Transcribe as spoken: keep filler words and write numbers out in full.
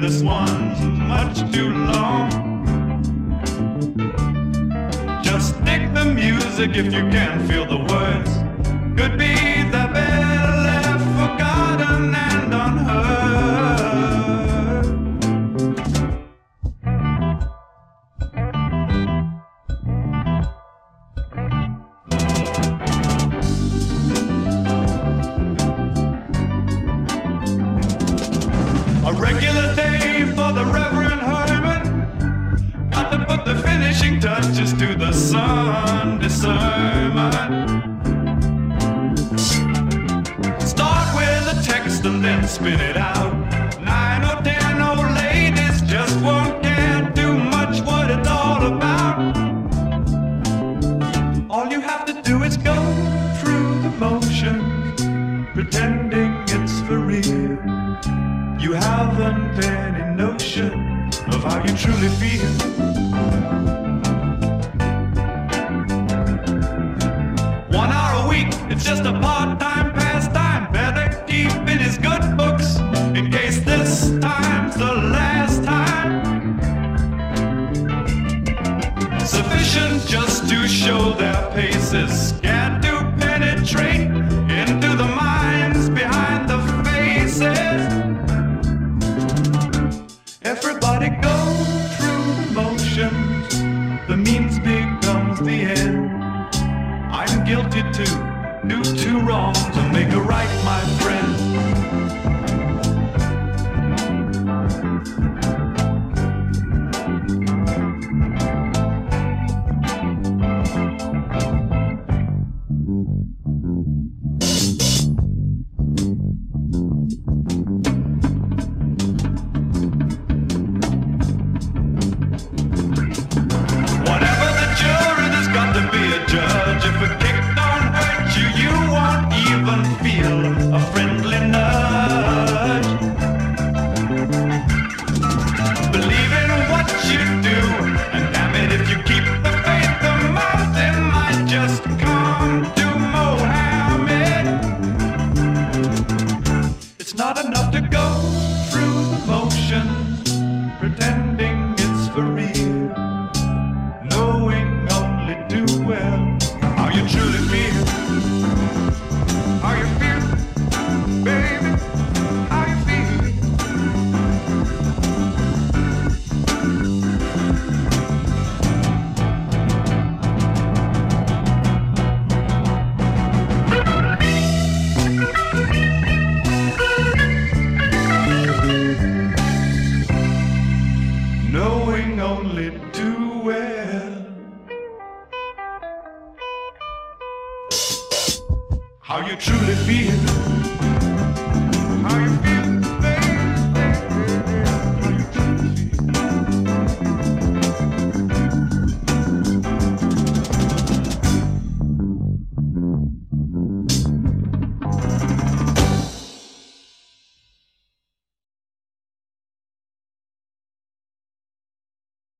this one's much too long. Just stick the music if you can feel the words. Could be the better left forgotten and unheard. A regular day for the Reverend Herman. Got to put the finishing touches to the Sunday sermon. Start with a text and then spin it out. Nine or ten old ladies just won't care too much what it's all about. All you have to do is go through the motions, pretending it's for real. You haven't any notion of how you truly feel. One hour a week, it's just a part-time pastime. Better keep in his good books in case this time